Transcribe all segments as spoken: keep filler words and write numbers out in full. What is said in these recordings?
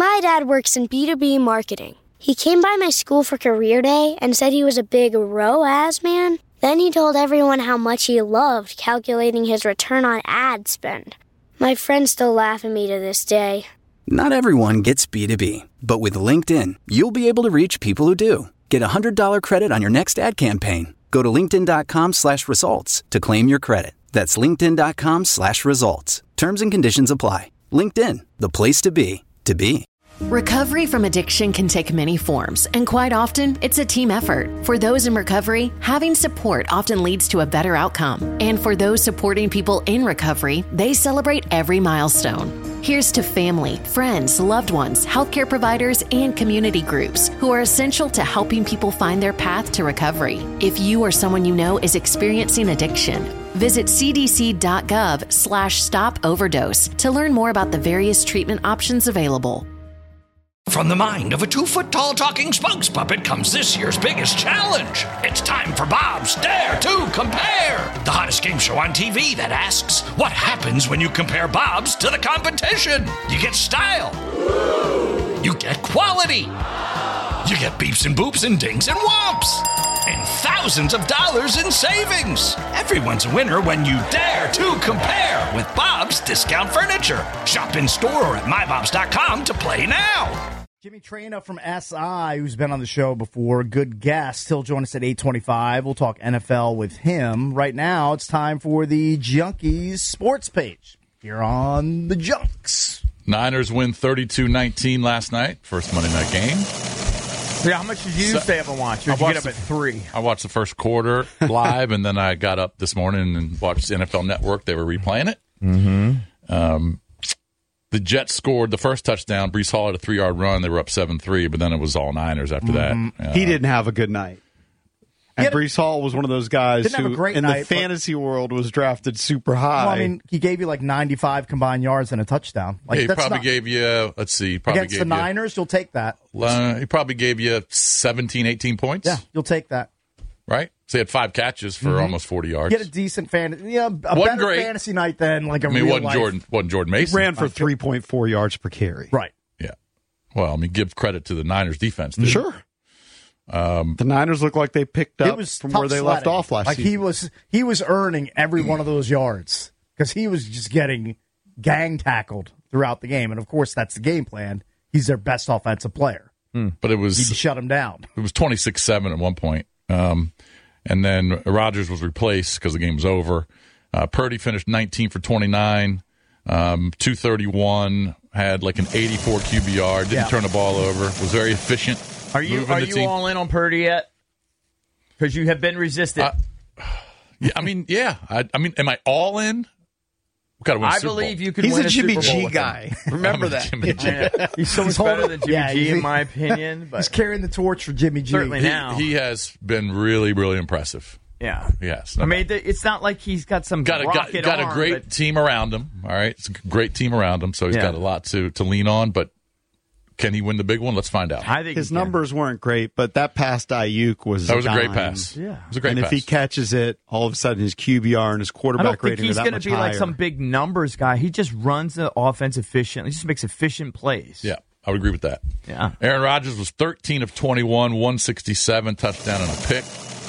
My dad works in B two B marketing. He came by my school for career day and said he was a big R O A S man. Then he told everyone how much he loved calculating his return on ad spend. My friends still laugh at me to this day. Not everyone gets B two B, but with LinkedIn, you'll be able to reach people who do. Get a one hundred dollars credit on your next ad campaign. Go to linkedin.com slash results to claim your credit. That's linkedin.com slash results. Terms and conditions apply. LinkedIn, the place to be, to be. Recovery from addiction can take many forms, and quite often, it's a team effort. For those in recovery, having support often leads to a better outcome. And for those supporting people in recovery, they celebrate every milestone. Here's to family, friends, loved ones, healthcare providers, and community groups who are essential to helping people find their path to recovery. If you or someone you know is experiencing addiction, visit cdc.gov slash stop overdose to learn more about the various treatment options available. From the mind of a two-foot-tall talking spokes puppet comes this year's biggest challenge. It's time for Bob's Dare to Compare, the hottest game show on T V that asks, what happens when you compare Bob's to the competition? You get style. You get quality. You get beeps and boops and dings and whomps. And thousands of dollars in savings. Everyone's a winner when you dare to compare with Bob's Discount Furniture. Shop in store or at my bobs dot com to play now. Jimmy Traina from S I, who's been on the show before, good guest. He'll join us at eight twenty-five. We'll talk N F L with him. Right now, it's time for the Junkies sports page here on the Junks. Niners win thirty-two nineteen last night, first Monday night game. Yeah, how much did you so, stay up and watch? Or did you get up at three? I watched the first quarter live, and then I got up this morning and watched the N F L Network. They were replaying it. Mm-hmm. Um, the Jets scored the first touchdown. Breece Hall had a three-yard run. They were up seven three, but then it was all Niners after mm-hmm. that. Uh, he didn't have a good night. And Breece Hall was one of those guys who, in night, the fantasy world, was drafted super high. Well, I mean, he gave you like ninety-five combined yards and a touchdown. Like, yeah, he that's probably not, gave you, let's see, probably against gave the you, Niners, you'll take that. Uh, he probably gave you seventeen, eighteen points. Yeah, you'll take that. Right? So he had five catches for mm-hmm. almost forty yards. Get a decent fantasy, yeah, a wasn't better great. fantasy night than like a I mean, real wasn't life. Jordan, wasn't Jordan Mason. He ran for three point four yards per carry. Right. Yeah. Well, I mean, give credit to the Niners defense. Dude. Sure. Um, the Niners look like they picked up from where they sledding. left off last like season. He was, he was earning every one of those yards because he was just getting gang tackled throughout the game. And, of course, that's the game plan. He's their best offensive player. Hmm. But it was... You shut him down. It was twenty-six seven at one point. Um, and then Rodgers was replaced because the game was over. Uh, Purdy finished nineteen for twenty-nine, um, two thirty-one, had like an eighty-four Q B R, didn't yeah. turn the ball over, was very efficient. Are you are you team. all in on Purdy yet? Because you have been resistant. Uh, yeah, I mean, yeah. I, I mean, am I all in? We gotta win I a Super believe Bowl. you could He's win a a Jimmy Super Bowl G with guy. him. Remember that. Jimmy G. Yeah. He's so much better than Jimmy yeah, G, in my opinion. But he's carrying the torch for Jimmy G. Certainly he, now. He has been really, really impressive. Yeah. Yes. No I mean, doubt. It's not like he's got some got a, rocket got, got arm, a great but... team around him. All right. It's a great team around him, so he's yeah. got a lot to, to lean on, but can he win the big one? Let's find out. I think his numbers weren't great, but that pass to Ayuk was that was a, a great dime. pass. Yeah, it was a great and pass. if he catches it, all of a sudden his Q B R and his quarterback I don't think rating he's are that going much to be higher. like some big numbers guy. He just runs the offense efficiently. He just makes efficient plays. Yeah, I would agree with that. Yeah. Aaron Rodgers was thirteen of twenty-one, one sixty-seven, touchdown and a pick.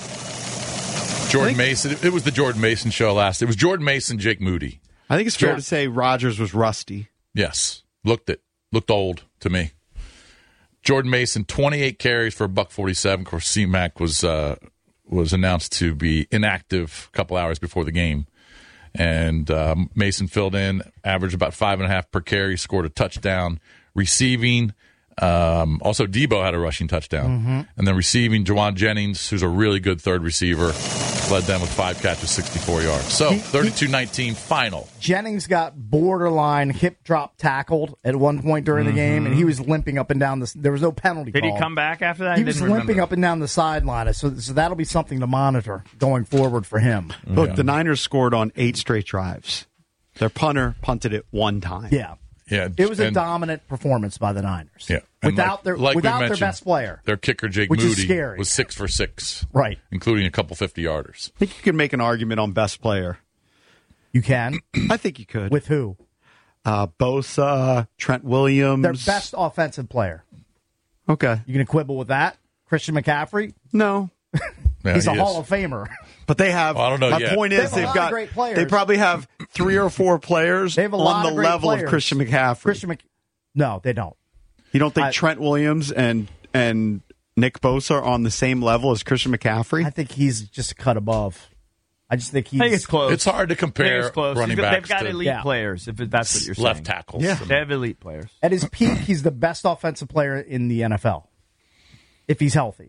Jordan Mason. It was the Jordan Mason show last. It was Jordan Mason, Jake Moody. I think it's fair Jordan. to say Rodgers was rusty. Yes, looked it. Looked old to me. Jordan Mason, twenty-eight carries for a buck forty-seven. Of course, C-Mac was uh, was announced to be inactive a couple hours before the game. And um, Mason filled in, averaged about five and a half per carry, scored a touchdown. Receiving, um, also Debo had a rushing touchdown. Mm-hmm. And then receiving, Juwan Jennings, who's a really good third receiver, led them with five catches, sixty-four yards. So, thirty-two nineteen final. Jennings got borderline hip drop tackled at one point during mm-hmm. the game, and he was limping up and down the. There was no penalty Did call. he come back after that? He I was didn't limping remember. up and down the sideline, so, so that'll be something to monitor going forward for him. Look, Yeah. the Niners scored on eight straight drives. Their punter punted it one time. Yeah. Yeah, It was a and- dominant performance by the Niners. Yeah. And Without like- their like we without their mentioned, best player. Their kicker, Jake Which is Moody, scary. was six for six. Right. Including a couple fifty-yarders. I think you could make an argument on best player. You can? I think you could. With who? uh, Bosa, Trent Williams. Their best offensive player. Okay. You going to quibble with that? Christian McCaffrey? No. Yeah, He's he a is. Hall of Famer. But they have. Well, I don't know my yet. point They is have a they've lot of got. great players. They probably have three or four players They have a on lot the of great level players. of Christian McCaffrey. Christian Mc... No, they don't. You don't think I- Trent Williams and and Nick Bosa are on the same level as Christian McCaffrey? I think he's just a cut above. I just think he's. I think it's close. It's hard to I think compare it's close. running You've got- backs They've got to elite Yeah. players, if that's what you're saying. left tackles. Yeah. They have elite players. At his peak, he's the best offensive player in the N F L. If he's healthy.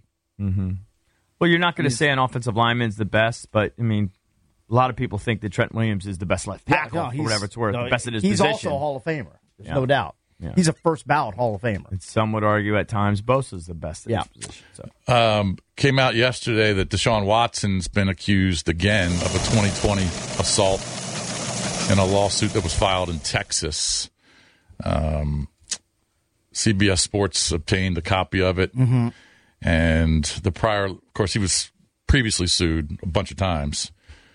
Well, you're not going to say an offensive lineman's the best, but, I mean, a lot of people think that Trent Williams is the best left tackle, no, for he's- whatever it's worth, no, the best at his he's position. also a Hall of Famer. There's Yeah. no doubt. Yeah. He's a first ballot Hall of Famer. And some would argue at times Bosa's the best at Yeah. his position. So. Um, came out yesterday that Deshaun Watson's been accused again of a twenty twenty assault in a lawsuit that was filed in Texas. Um, C B S Sports obtained a copy of it. Mm-hmm. And the prior, of course, he was previously sued a bunch of times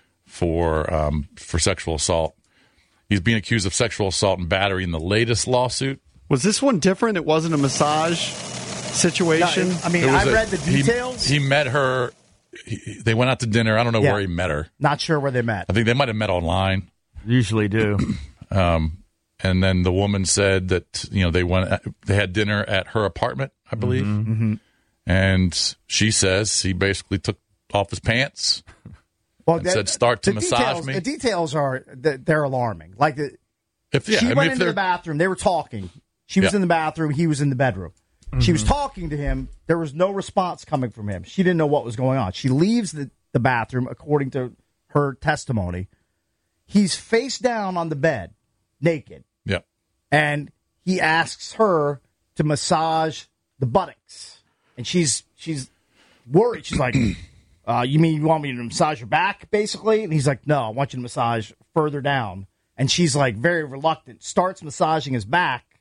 for um, for sexual assault. He's being accused of sexual assault and battery in the latest lawsuit. Was this one different? It wasn't a massage situation? No, I mean, It was I a- read the he- details. He, met her. He, they went out to dinner. I don't know Yeah. where he met her. Not sure where they met. I think they might have met online. Usually do. Um, and then the woman said that you know they went. They had dinner at her apartment, I believe. Mm-hmm. And she says he basically took off his pants. Well, and said, "Start to the massage details, me." The details are they're alarming. Like the, If yeah, she I mean, went if into the they're bathroom. They were talking. She was Yeah. in the bathroom. He was in the bedroom. She was talking to him. There was no response coming from him. She didn't know what was going on. She leaves the, the bathroom, according to her testimony. He's face down on the bed, naked, yeah, and he asks her to massage the buttocks. And she's she's worried. She's like, uh, you mean you want me to massage your back, basically? And he's like, no, I want you to massage further down. And she's like very reluctant, starts massaging his back.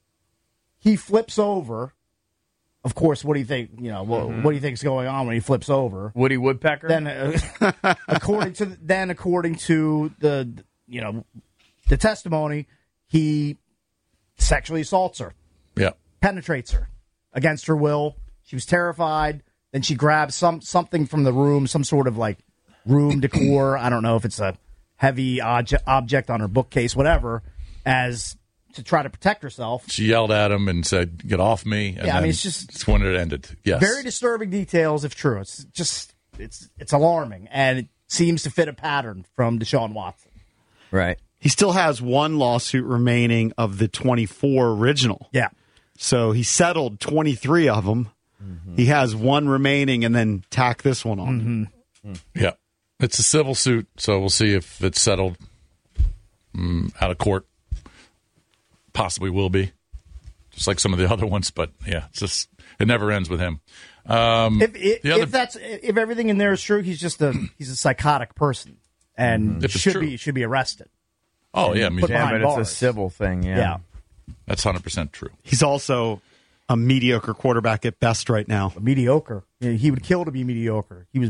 He flips over. Of course, what do you think? You know, what, what do you think is going on when he flips over? Woody Woodpecker? Then, uh, according to then according to the you know the testimony, he sexually assaults her, yeah. penetrates her against her will. She was terrified. Then she grabs some something from the room, some sort of like room decor. I don't know if it's a heavy obje- object on her bookcase, whatever, as to try to protect herself. She yelled at him and said, "Get off me!" And Yeah, I mean, then it's just- it's when it ended. Yes, Very disturbing details, if true. It's just it's it's alarming, and it seems to fit a pattern from Deshaun Watson. Right. He still has one lawsuit remaining of the twenty-four original. Yeah. So he settled twenty-three of them. Mm-hmm. He has one remaining and then tack this one on. Mm-hmm. yeah. It's a civil suit, so we'll see if it's settled um, out of court. Possibly will be, just like some of the other ones. But yeah, it's just it never ends with him. Um, If if, the other- if that's if everything in there is true, he's just a he's a psychotic person and If it's should true. be should be arrested. oh yeah, I mean, Put Yeah, behind but it's bars. a civil thing, yeah. Yeah. that's hundred percent true. He's also a mediocre quarterback at best right now. Mediocre. He would kill to be mediocre. He was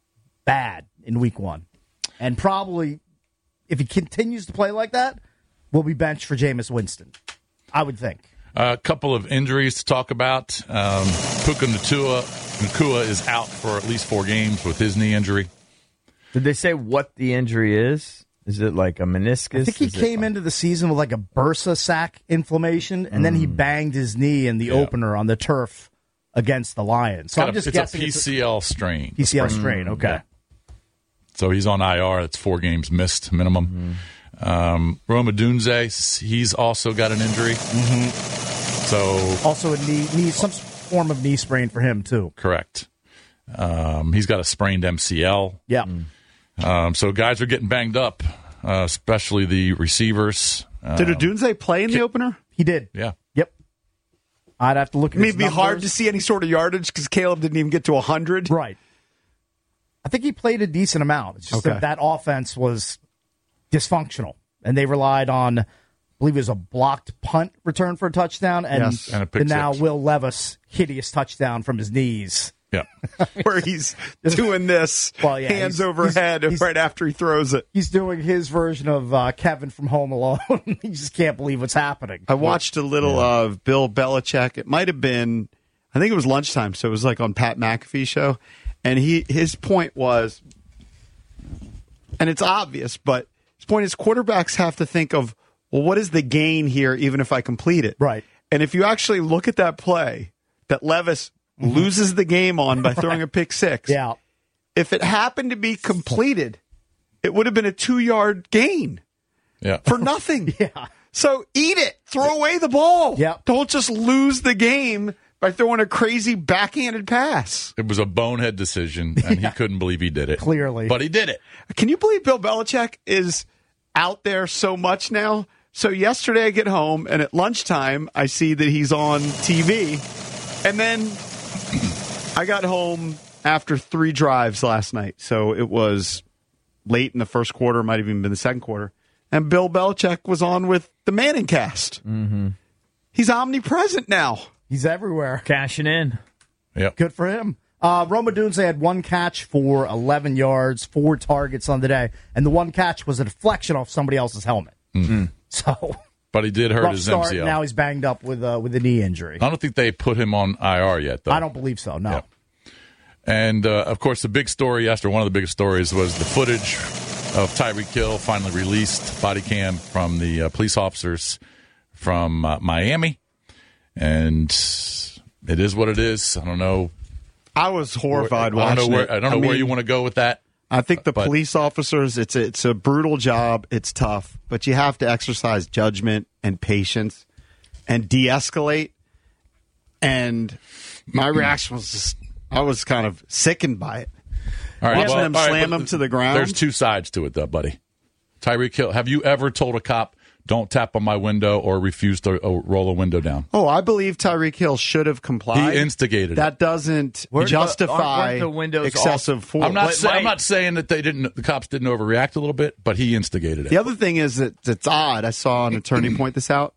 bad in week one, and probably if he continues to play like that, will be benched for Jameis Winston. I would think. A couple of injuries to talk about. Um, Puka Nacua, Nacua is out for at least four games with his knee injury. Did they say what the injury is? Is it like a meniscus? I think he Is it came like- into the season with like a bursa sac inflammation, and then he banged his knee in the Yeah. opener on the turf against the Lions. So Got I'm a- just it's guessing a P C L strain. it's a P C L strain. Okay. Yeah. So he's on I R. That's four games missed minimum. Um, Roma Dunze, he's also got an injury. So Also, a knee, knee, some form of knee sprain for him too. correct. Um, he's got a sprained M C L. Yeah. Um, so guys are getting banged up, uh, especially the receivers. Uh, Did Odunze play in the opener? He did. yeah. Yep. I'd have to look I at mean, his it'd be hard to numbers. see any sort of yardage because Caleb didn't even get to one hundred. Right. I think he played a decent amount. It's just Okay. that that offense was dysfunctional, and they relied on, I believe it was a blocked punt return for a touchdown, and, Yes. And a pick the now six. Will Levis hideous touchdown from his knees Yeah. Where he's doing this, well, yeah, hands he's, overhead he's, he's, right after he throws it. He's doing his version of uh, Kevin from Home Alone. He just can't believe what's happening. I watched a little yeah. of Bill Belichick. It might have been, I think it was lunchtime, so it was like on Pat McAfee's show. And he his point was, and it's obvious, but his point is quarterbacks have to think of, well, what is the gain here even if I complete it? Right. And if you actually look at that play that Levis mm-hmm. loses the game on by throwing a pick six, yeah. if it happened to be completed, it would have been a two-yard gain yeah. for nothing. yeah. So eat it. Throw away the ball. Yeah. Don't just lose the game by throwing a crazy backhanded pass. It was a bonehead decision, and yeah. he couldn't believe he did it. Clearly. But he did it. Can you believe Bill Belichick is out there so much now? So yesterday I get home, and at lunchtime I see that he's on T V. And then I got home after three drives last night. So it was late in the first quarter, might have even been the second quarter. And Bill Belichick was on with the Manning cast. Mm-hmm. He's omnipresent now. He's everywhere. Cashing in. Yep. Good for him. Uh, Rome Odunze had one catch for eleven yards, four targets on the day. And the one catch was a deflection off somebody else's helmet. Mm-hmm. So, but he did hurt rough his start, M C L. Now he's banged up with uh, with a knee injury. I don't think they put him on I R yet, though. I don't believe so, no. Yeah. And, uh, of course, the big story yesterday, one of the biggest stories, was the footage of Tyreek Hill finally released, body cam from the uh, police officers from uh, Miami. And it is what it is. I don't know. I was horrified where, I watching don't know where, it. I don't know I mean, where you want to go with that. I think the but, police officers, it's a, it's a brutal job. It's tough. But you have to exercise judgment and patience and de-escalate. And my reaction was just, I was kind of sickened by it. All right, Watching well, them all right, slam him to the ground. There's two sides to it, though, buddy. Tyreek Hill, have you ever told a cop, don't tap on my window or refuse to uh, roll a window down? Oh, I believe Tyreek Hill should have complied. He instigated that it. doesn't Where, justify the windows excessive force. I'm not, say, I'm not saying that they didn't. The cops didn't overreact a little bit, but he instigated it. The other thing is that it's odd. I saw an attorney point this out.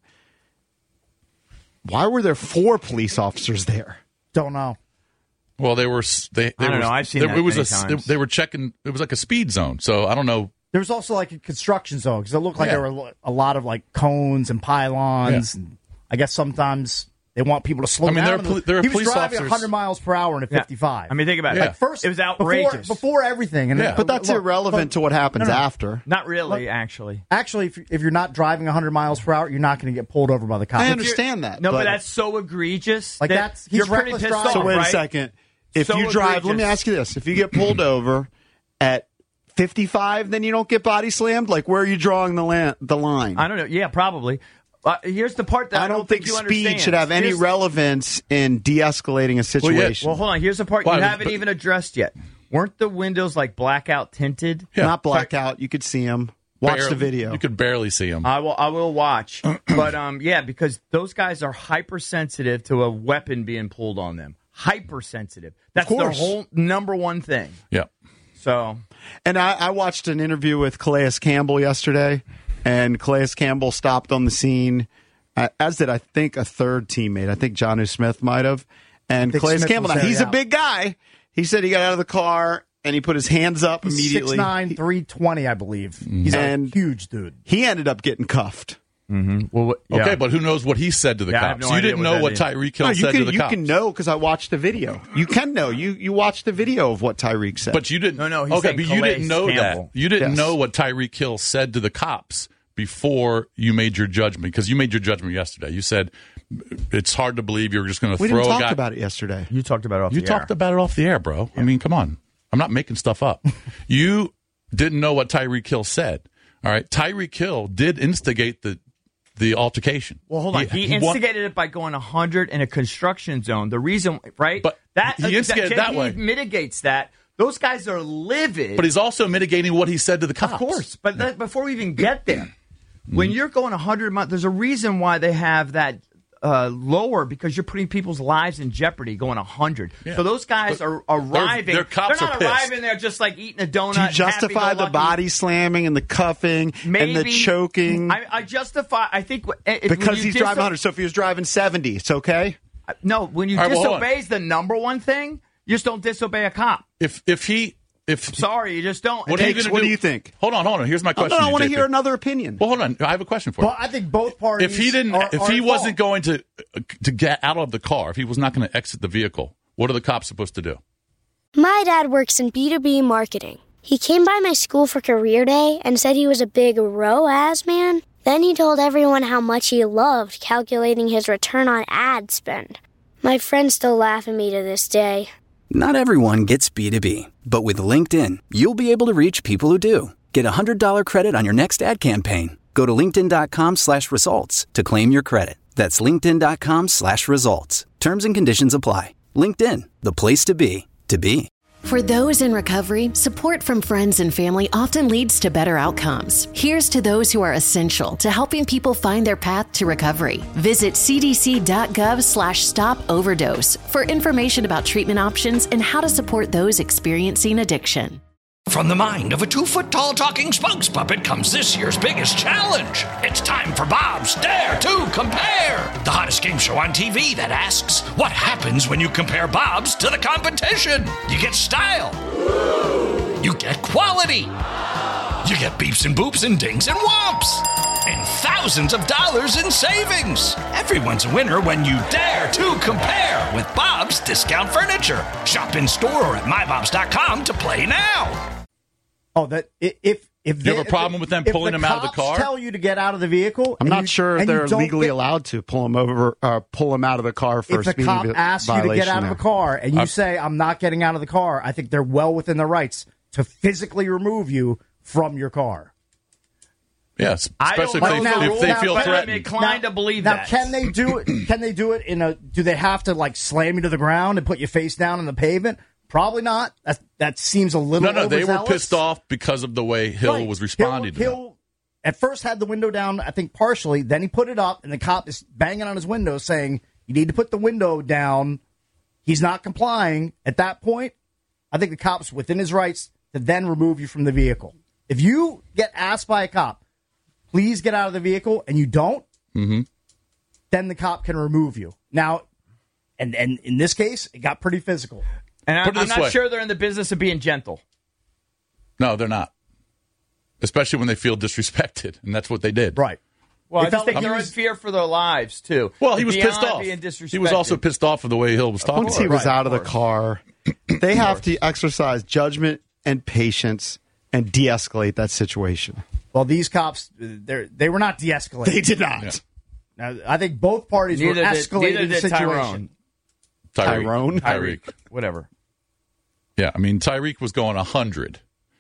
Why were there four police officers there? Don't know. Well, they were. They, they I don't were, know. I've seen they, that it was many a, times. They, they were checking. It was like a speed zone. So I don't know. There was also like a construction zone because it looked like Yeah. there were a lot of like cones and pylons. Yeah. And I guess sometimes they want people to slow I mean, down. there are, there are he was police driving officers. one hundred miles per hour in a fifty-five. Yeah. I mean, think about it. Yeah. Like first, it was outrageous. before, before everything. And Yeah. But that's look, irrelevant look, to what happens no, no. after. Not really, Look, actually. Actually, if, if you're not driving one hundred miles per hour, you're not going to get pulled over by the cops. I understand that. No, but, but that's so egregious. Like that that's- he's you're pretty reckless pissed driving. off, So wait right? a second. If So you drive, let me egregious. ask you this: if you get pulled over at fifty-five, then you don't get body slammed. Like, where are you drawing the lan- the line? I don't know. Yeah, probably. Uh, here's the part that I, I don't think, think you speed understand. should have any Here's- relevance in de-escalating a situation. Well, hold on. Here's the part Why, you haven't but- even addressed yet. Weren't the windows like blackout tinted? Yeah. Not blackout. You could see him. Watch Barely- the video. You could barely see him. I will. I will watch. But um, yeah, because those guys are hypersensitive to a weapon being pulled on them. Hypersensitive. That's their course. whole number one thing. yeah. So And I, I watched an interview with Calais Campbell yesterday, and Calais Campbell stopped on the scene, uh, as did I think a third teammate. I think Jonnu Smith might have. And think Calais Smith Campbell, was now there, he's yeah. a big guy. He said he got out of the car and he put his hands up He's immediately. six nine, three twenty, I believe. He's And- a huge dude. He ended up getting cuffed. well, what- yeah. Okay, but who knows what he said to the Yeah, I have cops? no you idea didn't what know that what is. Tyreek Hill No, you said can, to the you cops. can know because I watched the video. You can know. You you watched the video of what Tyreek said. But you didn't. No, no, he's okay, saying but you Calais didn't know Campbell. that. You didn't Yes. know what Tyreek Hill said to the cops before you made your judgment, because you made your judgment yesterday. You said it's hard to believe you're just going to we throw didn't a talk guy. about it yesterday. You talked about it off You the talked air. about it off the air, bro. I mean, come on. I'm not making stuff up. You didn't know what Tyreek Hill said. All right, Tyreek Hill did instigate the the altercation. Well, hold on. He, wa- instigated it by going one hundred in a construction zone. The reason, right? But that he instigated that, that he way. mitigates that. Those guys are livid. But he's also mitigating what he said to the cops. Of course. But that, before we even get there, when you're going one hundred miles, there's a reason why they have that uh, lower, because you're putting people's lives in jeopardy going one hundred. Yeah. So those guys But are arriving. their cops they're not are pissed. arriving there just like eating a donut. Do you justify the happy-go-lucky. body slamming and the cuffing Maybe, and the choking? I, I justify. I think wh- if, when because you he's diso- driving one hundred. So if he was driving seventy, it's okay? No, when you All right, well, hold on. disobeys the number one thing, You just don't disobey a cop. If if he if Sorry, you just don't. What, are you Takes, gonna what do? do you think? Hold on, hold on. Here's my Oh, question. no, I want to J P. hear another opinion. Well, hold on. I have a question for you. Well, I think both parties. If he didn't, are, if are he at wasn't fault. going to to get out of the car, if he was not going to exit the vehicle, what are the cops supposed to do? My dad works in B two B marketing. He came by my school for career day and said he was a big R O A S man. Then he told everyone how much he loved calculating his return on ad spend. My friends still laugh at me to this day. Not everyone gets B two B, but with LinkedIn, you'll be able to reach people who do. Get a one hundred dollars credit on your next ad campaign. Go to linkedin.com slash results to claim your credit. That's linkedin.com slash results. Terms and conditions apply. LinkedIn, the place to be, to be. For those in recovery, support from friends and family often leads to better outcomes. Here's to those who are essential to helping people find their path to recovery. Visit cdc.gov slash stop overdose for information about treatment options and how to support those experiencing addiction. From the mind of a two-foot-tall talking spokes puppet comes this year's biggest challenge. It's time for Bob's Dare to Compare, the hottest game show on T V that asks, what happens when you compare Bob's to the competition? You get style. You get quality. You get beeps and boops and dings and whomps. And thousands of dollars in savings. Everyone's a winner when you dare to compare with Bob's Discount Furniture. Shop in store or at my bobs dot com to play now. Oh, that if if You they, have a problem with them if pulling the him out of the cops car? Tell you to get out of the vehicle. I'm and not you- sure if and you they're don't legally get- allowed to pull him over, uh, pull him out of the car for If a the speeding cop vi- asks you to get violation out of there. a car and you I've- say, I'm not getting out of the car, I think they're well within their rights to physically remove you from your car. Yes, I don't especially know if the they, if rules, they now, feel but I'm threatened. inclined to believe now, that. can they do it? Can they do it in a? Do they have to like slam you to the ground and put your face down on the pavement? Probably not. That that seems a little. No, no, they were overzealous. pissed off because of the way Hill Right. was responding Hill, to them. Hill at first had the window down, I think partially. Then he put it up, and the cop is banging on his window saying, "You need to put the window down." He's not complying. At that point, I think the cop's within his rights to then remove you from the vehicle. If you get asked by a cop, please get out of the vehicle, and you don't, Mm-hmm. then the cop can remove you. Now, and, and in this case, it got pretty physical. And I, Put it I'm this not way. sure they're in the business of being gentle. No, they're not. Especially when they feel disrespected, and that's what they did. Right. Well, It I felt just think like he they're in was- fear for their lives, too. Well, he was Beyond pissed off. being He was also disrespected. pissed off of the way Hill was talking. Once he was Right, out of the of course. car, they have to exercise judgment and patience and de-escalate that situation. Well, these cops, they they were not de-escalating. They did not. Yeah. Now, I think both parties Neither were did- escalating neither the did situation. Tyrone. Tyreek. Tyrone? Tyreek. Whatever. Yeah, I mean, Tyreek was going one hundred.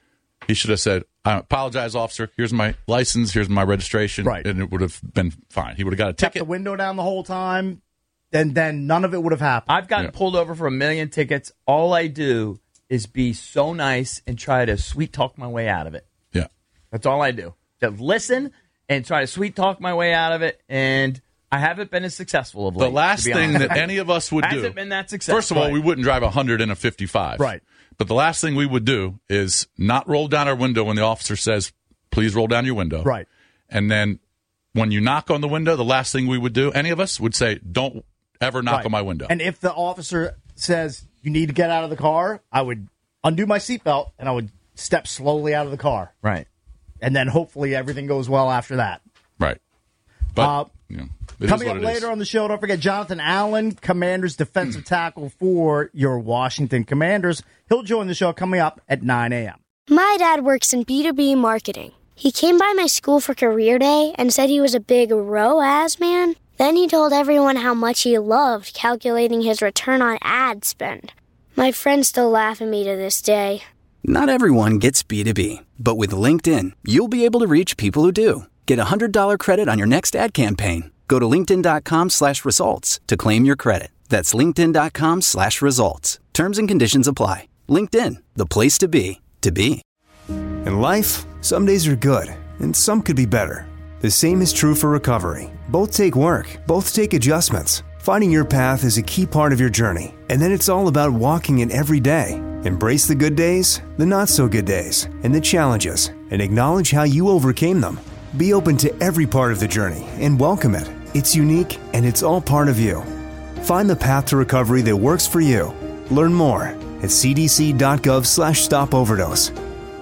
He should have said, I apologize, officer. Here's my license. Here's my registration. Right. And it would have been fine. He would have got a Kept ticket. the window down the whole time, then then none of it would have happened. I've gotten Yeah. pulled over for a million tickets. All I do is be so nice and try to sweet talk my way out of it. Yeah. That's all I do. To listen and try to sweet talk my way out of it. And I haven't been as successful of late. The last to be thing honest. that any of us would do. Hasn't been that successful. First of all, Right. we wouldn't drive one hundred in a fifty-five. Right. But the last thing we would do is not roll down our window when the officer says, please roll down your window. Right. And then when you knock on the window, the last thing we would do, any of us would say, don't ever knock Right. on my window. And if the officer says you need to get out of the car, I would undo my seatbelt and I would step slowly out of the car. Right. And then hopefully everything goes well after that. right. But, Uh, you know, it is Coming what up it is. later on the show, don't forget Jonathan Allen, Commanders defensive tackle for your Washington Commanders. He'll join the show coming up at nine a.m. My dad works in B two B marketing. He came by my school for career day and said he was a big R O A S man. Then he told everyone how much he loved calculating his return on ad spend. My friends still laugh at me to this day. Not everyone gets B two B, but with LinkedIn, you'll be able to reach people who do. Get a one hundred dollars credit on your next ad campaign. Go to linkedin.com slash results to claim your credit. That's linkedin.com slash results. Terms and conditions apply. LinkedIn, the place to be, to be. In life, some days are good, and some could be better. The same is true for recovery. Both take work, both take adjustments. Finding your path is a key part of your journey, and then it's all about walking it every day. Embrace the good days, the not-so-good days, and the challenges, and acknowledge how you overcame them. Be open to every part of the journey and welcome it. It's unique, and it's all part of you. Find the path to recovery that works for you. Learn more at cdc.gov slash stop overdose.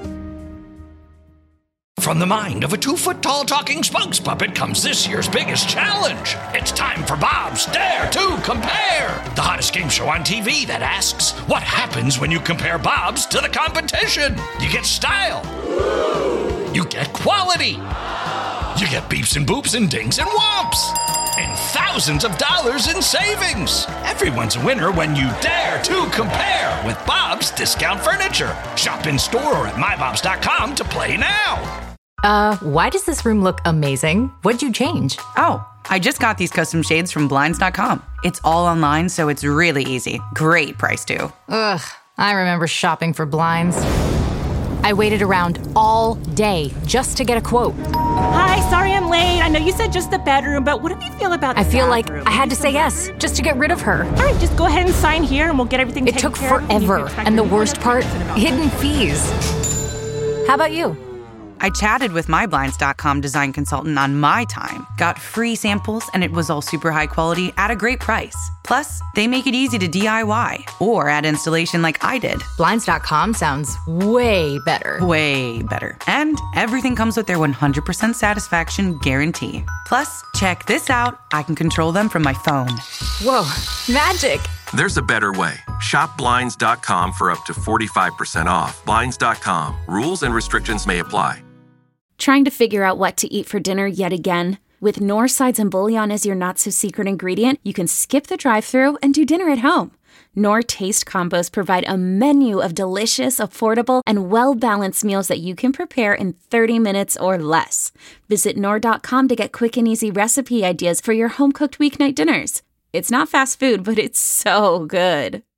From the mind of a two-foot-tall talking spokes puppet comes this year's biggest challenge. It's time for Bob's Dare to Compare, the hottest game show on T V that asks, what happens when you compare Bob's to the competition? You get style. You get quality. You get beeps and boops and dings and whomps. And thousands of dollars in savings. Everyone's a winner when you dare to compare with Bob's Discount Furniture. Shop in store or at my bobs dot com to play now. Uh, why does this room look amazing? What'd you change? Oh, I just got these custom shades from blinds dot com. It's all online, so it's really easy. Great price, too. Ugh, I remember shopping for blinds. I waited around all day just to get a quote. Hi, sorry I'm late. I know you said just the bedroom, but what do you feel about the I feel bathroom? like I had to say yes just to get rid of her. All right, just go ahead and sign here and we'll get everything It taken took care of. forever, and the worst part, hidden fees. How about you? I chatted with my blinds dot com design consultant on my time, got free samples, and it was all super high quality at a great price. Plus, they make it easy to D I Y or add installation like I did. blinds dot com sounds way better. Way better. And everything comes with their one hundred percent satisfaction guarantee. Plus, check this out. I can control them from my phone. Whoa, magic. There's a better way. Shop blinds dot com for up to forty-five percent off. blinds dot com. Rules and restrictions may apply. Trying to figure out what to eat for dinner yet again? With Knorr sides and bouillon as your not-so-secret ingredient, you can skip the drive-thru and do dinner at home. Knorr Taste Combos provide a menu of delicious, affordable, and well-balanced meals that you can prepare in thirty minutes or less. Visit Knorr dot com to get quick and easy recipe ideas for your home-cooked weeknight dinners. It's not fast food, but it's so good.